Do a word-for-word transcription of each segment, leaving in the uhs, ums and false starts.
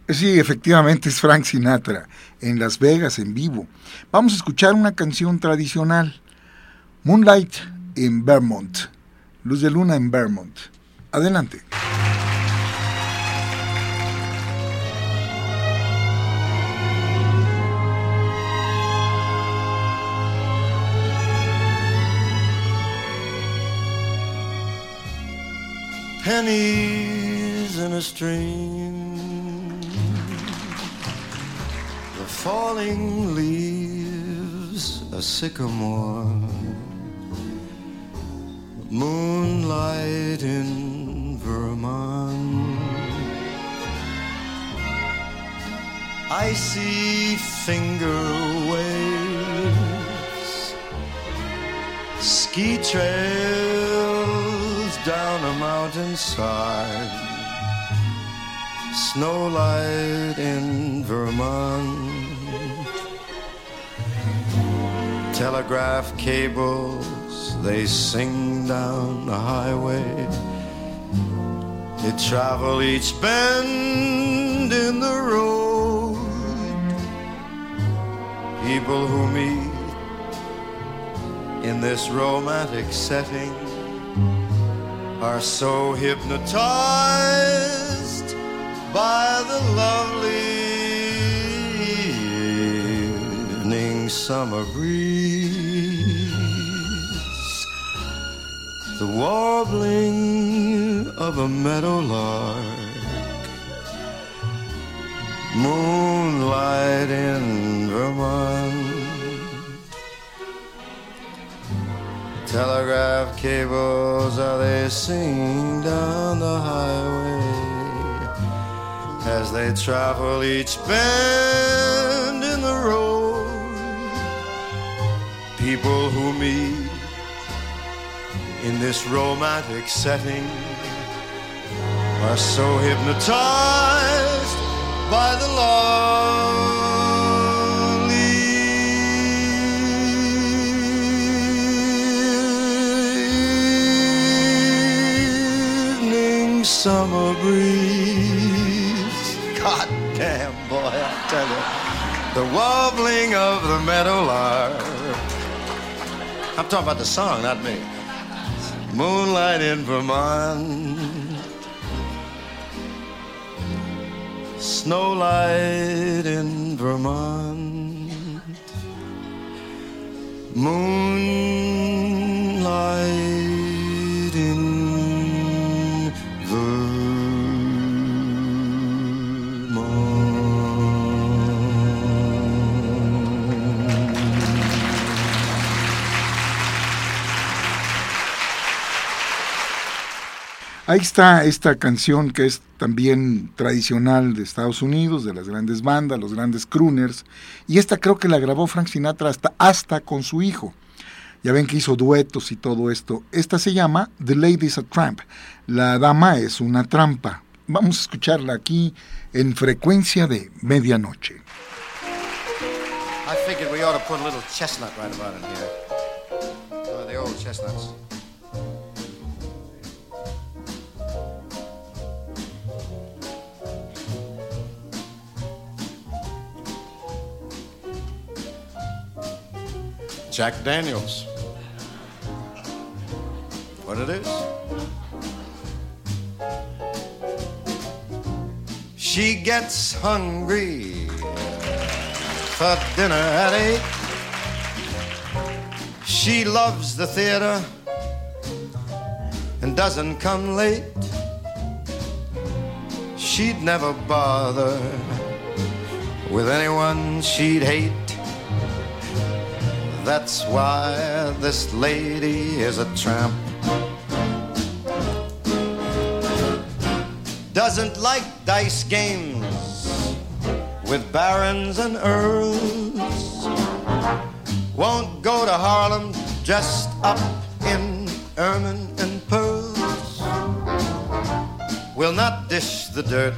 Sí, efectivamente es Frank Sinatra, en Las Vegas, en vivo. Vamos a escuchar una canción tradicional, Moonlight en Vermont, Luz de Luna en Vermont. Adelante. Pennies in a stream, the falling leaves, a sycamore, moonlight in Vermont. Icy finger waves, ski trails down a mountainside, snowlight in Vermont. Telegraph cables, they sing down the highway, they travel each bend in the road. People who meet in this romantic setting are so hypnotized by the lovely evening summer breeze, the warbling of a meadowlark, moonlight in Vermont. Telegraph cables, how they sing down the highway as they travel each bend in the road. People who meet in this romantic setting are so hypnotized by the love summer breeze. God damn, boy, I tell you. The warbling of the meadowlark. I'm talking about the song, not me. Moonlight in Vermont, snowlight in Vermont, moonlight in Ahí está esta canción que es también tradicional de Estados Unidos, de las grandes bandas, los grandes crooners, y esta creo que la grabó Frank Sinatra hasta, hasta con su hijo. Ya ven que hizo duetos y todo esto. Esta se llama The Lady's a Tramp, la dama es una trampa. Vamos a escucharla aquí en Frecuencia de Medianoche. I figured we ought to put a little chestnut right about in here. Oh, the old chestnuts. Jack Daniels. What it is? She gets hungry for dinner at eight. She loves the theater and doesn't come late. She'd never bother with anyone she'd hate. That's why this lady is a tramp. Doesn't like dice games with barons and earls. Won't go to Harlem dressed up in ermine and pearls. Will not dish the dirt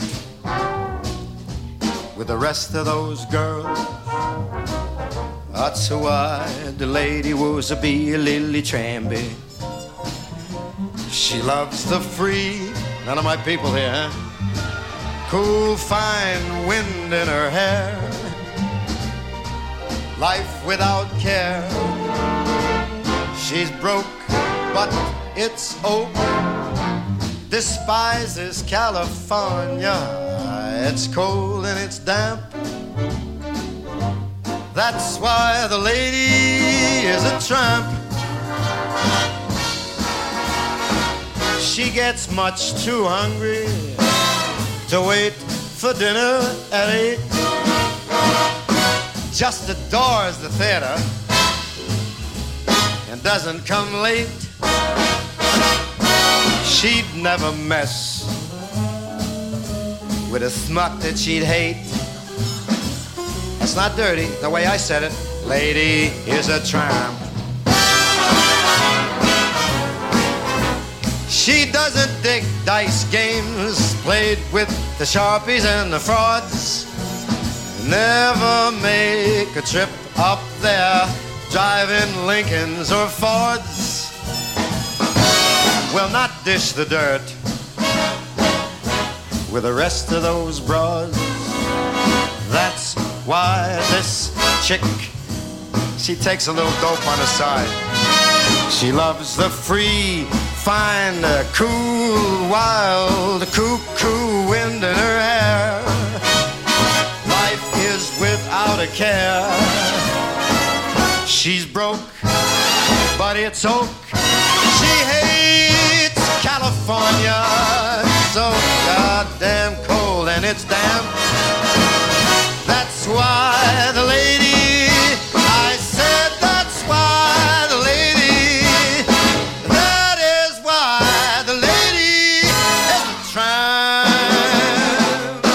with the rest of those girls. That's why the lady was a be a lily tramby. She loves the free, none of my people here, huh? cool, fine wind in her hair, life without care. She's broke, but it's oak, despises California. It's cold and it's damp. That's why the lady is a tramp. She gets much too hungry to wait for dinner at eight. Just adores the theater and doesn't come late. She'd never mess with a smut that she'd hate. It's not dirty, the way I said it. Lady is a tramp. She doesn't dig dice games played with the Sharpies and the frauds. Never make a trip up there driving Lincolns or Fords. Will not dish the dirt with the rest of those broads. That's why this chick, she takes a little dope on the side. She loves the free, fine, uh, cool, wild, cuckoo wind in her hair. Life is without a care. She's broke, but it's oak. She hates California. It's so goddamn cold and it's damp. That's why the lady, I said that's why the lady, that is why the lady is a tramp.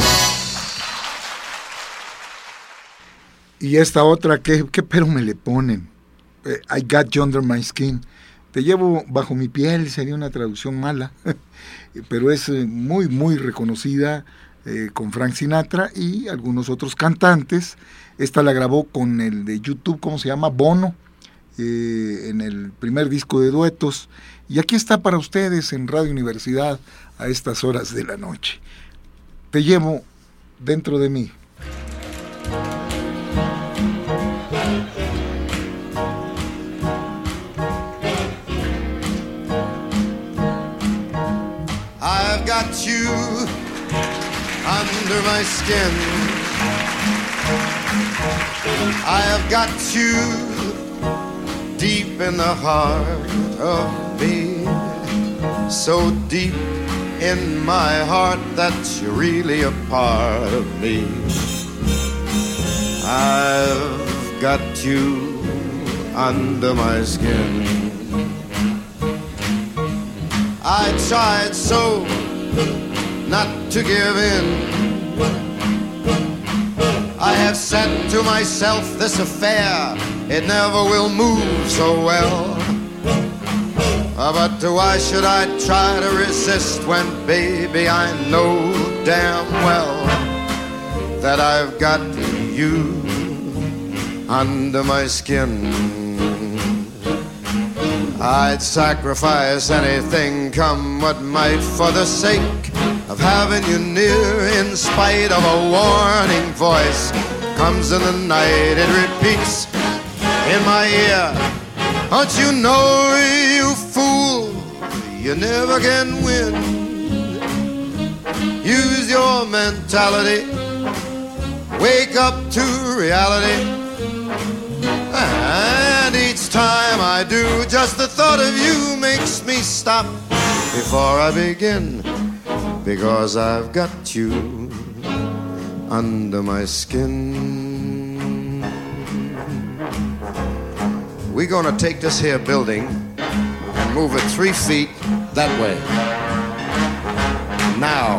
Y esta otra, ¿qué, qué pero me le ponen? Eh, I got you under my skin. Te llevo bajo mi piel, sería una traducción mala, pero es eh, muy, muy reconocida. Eh, con Frank Sinatra y algunos otros cantantes. Esta la grabó con el de YouTube, ¿cómo se llama? Bono, eh, en el primer disco de duetos. Y aquí está para ustedes en Radio Universidad a estas horas de la noche. Te llevo dentro de mí. I've got you under my skin. I have got you deep in the heart of me, so deep in my heart that you're really a part of me. I've got you under my skin. I tried so not to give in. I have said to myself, this affair, it never will move so well. Uh, but why should I try to resist when, baby, I know damn well that I've got you under my skin. I'd sacrifice anything, come what might, for the sake of having you near, in spite of a warning voice. Comes in the night, it repeats in my ear. Don't you know, you fool, you never can win. Use your mentality, wake up to reality. And each time I do, just the thought of you makes me stop before I begin. Because I've got you under my skin. We're gonna take this here building and move it three feet that way. Now,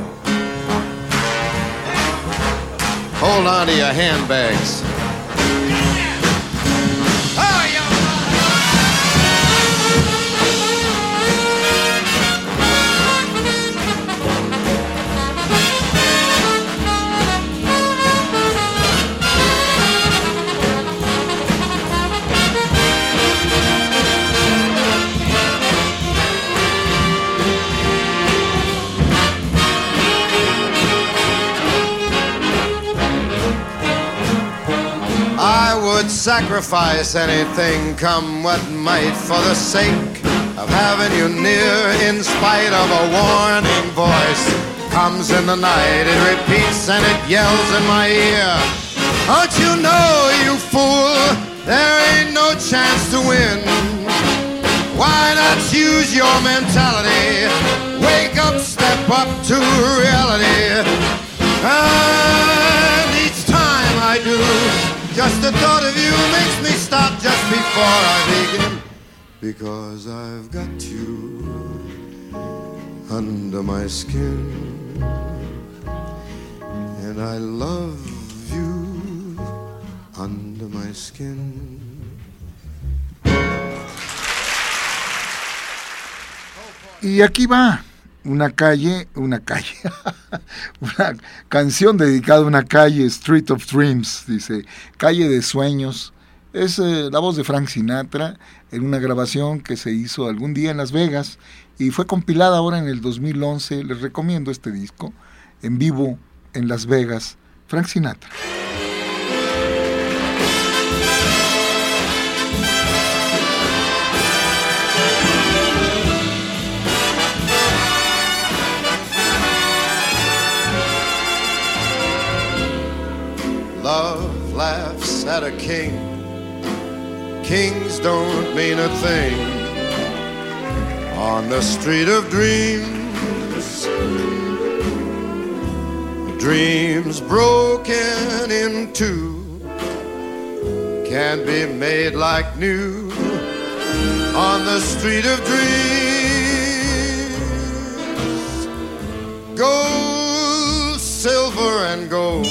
hold on to your handbags. would sacrifice anything, come what might, for the sake of having you near, in spite of a warning voice. Comes in the night, it repeats and it yells in my ear. Don't you know, you fool, there ain't no chance to win. Why not use your mentality? Wake up, step up to reality. And each time I do, just the thought of you makes me stop just before I begin. Because I've got you under my skin, and I love you under my skin. Y aquí va una calle, una calle, una canción dedicada a una calle, Street of Dreams, dice, calle de sueños. Es eh, la voz de Frank Sinatra en una grabación que se hizo algún día en Las Vegas y fue compilada ahora en el dos mil once. Les recomiendo este disco, en vivo en Las Vegas, Frank Sinatra. Love laughs at a king. Kings don't mean a thing. On the street of dreams, dreams broken in two can't be made like new. On the street of dreams, gold, silver, and gold,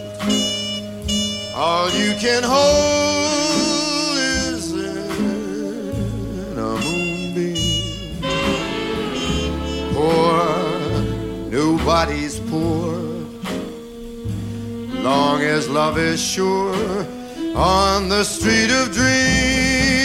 all you can hold is in a moonbeam. Poor, nobody's poor, long as love is sure, on the street of dreams.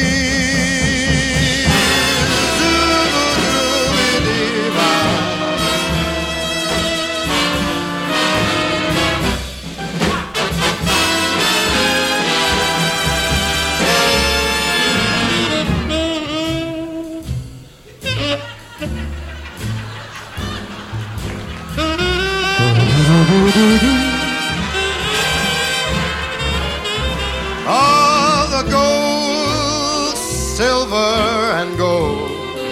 All the gold, silver, and gold,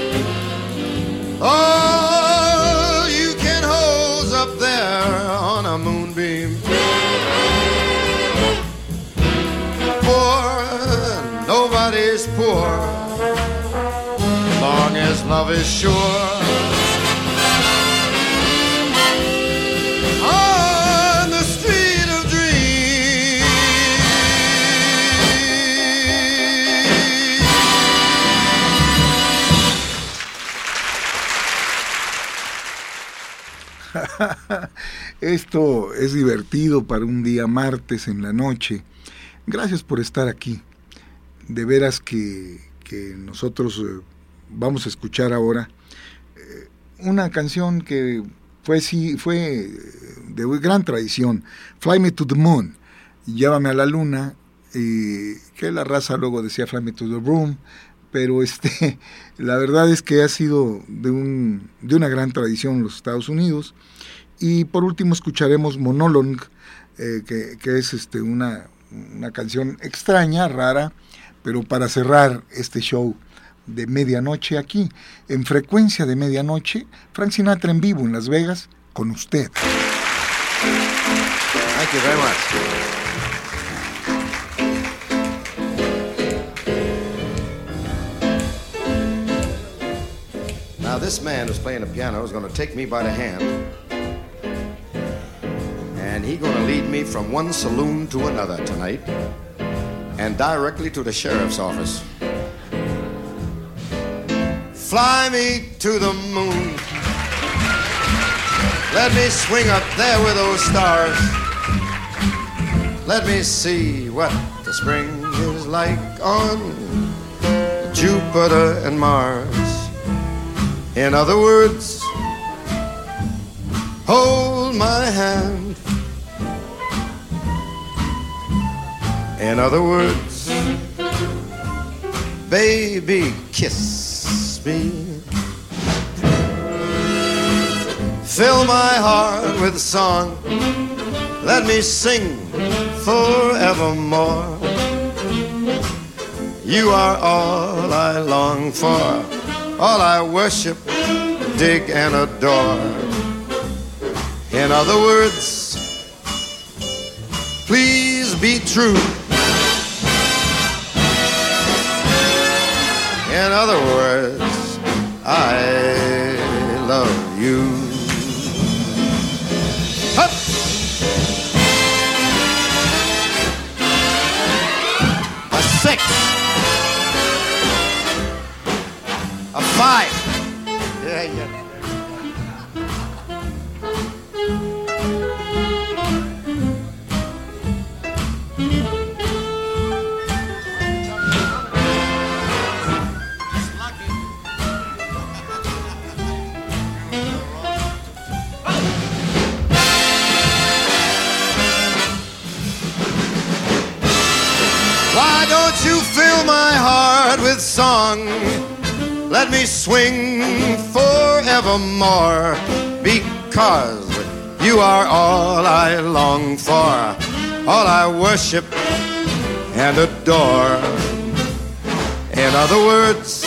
all you can hold's up there on a moonbeam. Poor, nobody's poor, long as love is sure. Esto es divertido para un día martes en la noche. Gracias por estar aquí. De veras que, que nosotros eh, vamos a escuchar ahora eh, una canción que fue, sí, fue de gran tradición, Fly Me to the Moon, Llévame a la Luna, eh, que la raza luego decía Fly Me to the Room, pero este, la verdad es que ha sido de, un, de una gran tradición en los Estados Unidos. Y por último escucharemos Monologue, eh, que, que es este, una, una canción extraña, rara, pero para cerrar este show de medianoche aquí, en Frecuencia de Medianoche, Frank Sinatra en vivo en Las Vegas, con usted. Thank you very much. Now this man who's playing the piano is going to take me by the hand, and he's going to lead me from one saloon to another tonight, and directly to the sheriff's office. Fly me to the moon, let me swing up there with those stars, let me see what the spring is like on Jupiter and Mars. In other words, hold my hand In other words, baby, kiss me. Fill my heart with song. Let me sing forevermore. You are all I long for, all I worship, dig and adore. In other words, please be true. In other words, I love you. Hup! A six. A five. Yeah, yeah. Why don't you fill my heart with song? Let me swing forevermore, because you are all I long for, all I worship and adore. In other words,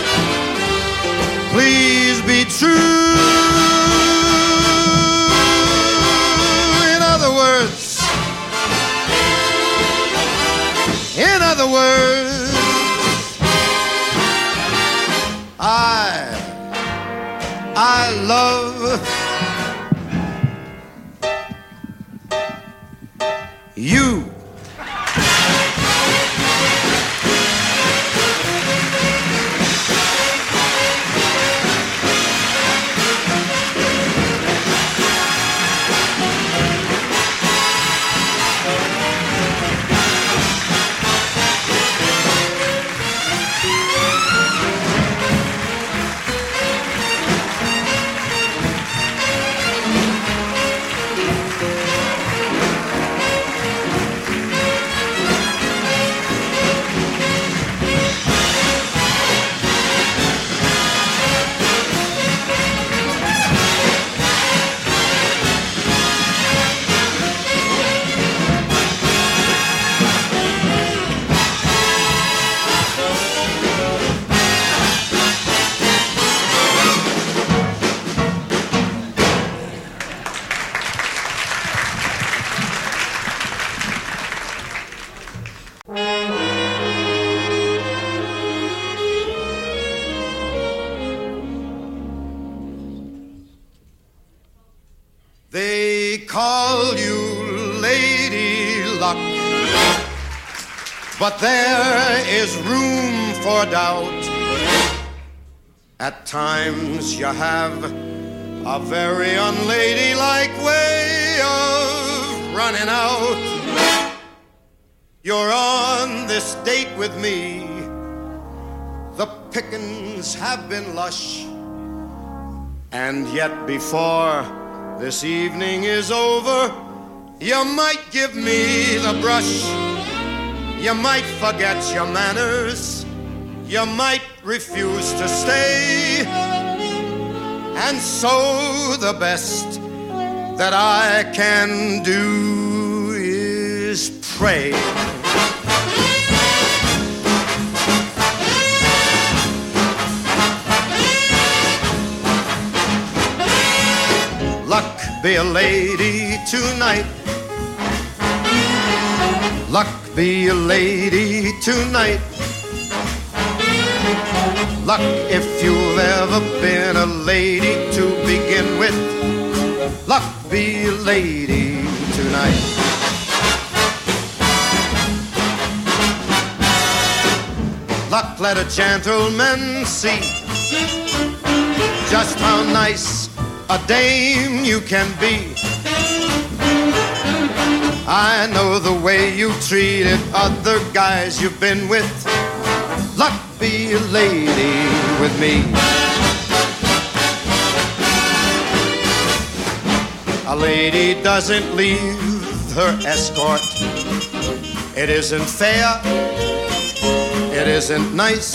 please be true. In other words, in other words, I, I love you. They call you Lady Luck, but there is room for doubt. At times you have a very unladylike way of running out. You're on this date with me. The pickings have been lush, and yet before this evening is over, you might give me the brush. You might forget your manners. You might refuse to stay. And so the best that I can do is pray. Luck be a lady tonight. Luck be a lady tonight. Luck if you've ever been a lady to begin with. Luck be a lady tonight. Luck let a gentleman see just how nice a dame you can be. I know the way you treated other guys you've been with. Luck be a lady with me. A lady doesn't leave her escort It isn't fair, it isn't nice.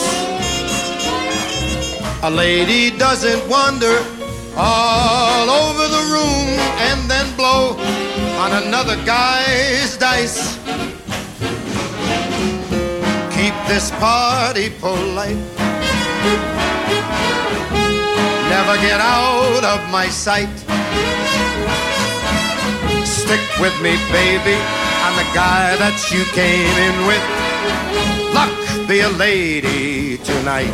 A lady doesn't wander all over the room and then blow on another guy's dice. Keep this party polite. Never get out of my sight. Stick with me, baby. I'm the guy that you came in with. Luck be a lady tonight.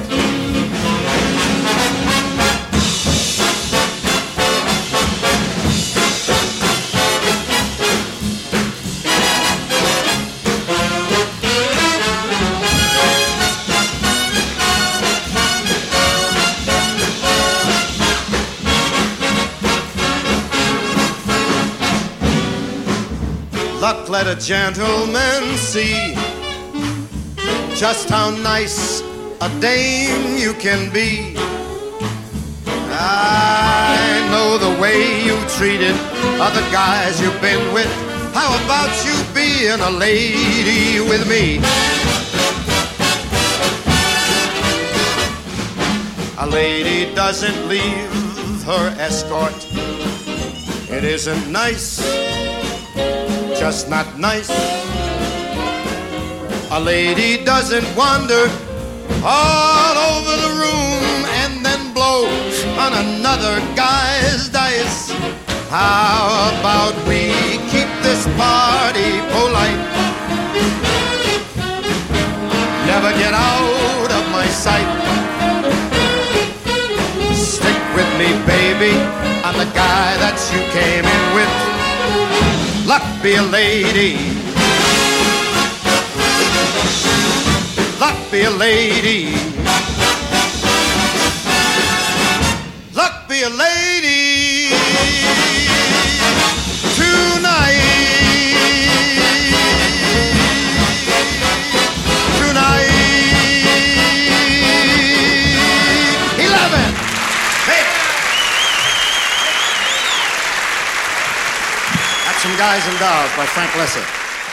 Luck, let a gentleman see just how nice a dame you can be. I know the way you treated other guys you've been with. How about you being a lady with me? A lady doesn't leave her escort. It isn't nice, just not nice. A lady doesn't wander all over the room and then blow on another guy's dice. How about we keep this party polite? Never get out of my sight. Stick with me, baby. I'm the guy that you came in with. Luck be a lady. Luck be a lady. Luck be a lady tonight. Tonight. Eleven. Hey. That's Some Guys and Dolls by Frank Lesser.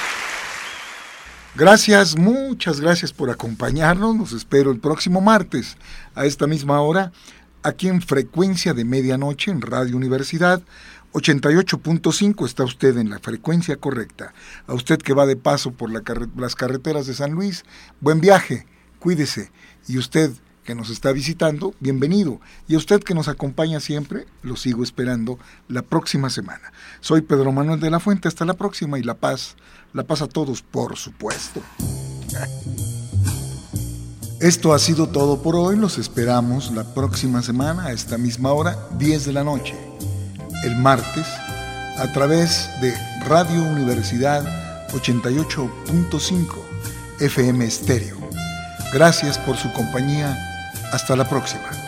Gracias, muchas gracias por acompañarnos. Los espero el próximo martes a esta misma hora, aquí en Frecuencia de Medianoche en Radio Universidad ochenta y ocho punto cinco. Está usted en la frecuencia correcta. A usted que va de paso por la carre- las carreteras de San Luis, buen viaje, cuídese. Y usted que nos está visitando, bienvenido. Y a usted que nos acompaña siempre, lo sigo esperando la próxima semana. Soy Pedro Manuel de la Fuente. Hasta la próxima y la paz. La paz a todos, por supuesto. Esto ha sido todo por hoy. Los esperamos la próxima semana a esta misma hora, diez de la noche, el martes, a través de Radio Universidad ochenta y ocho punto cinco F M Estéreo. Gracias por su compañía. Hasta la próxima.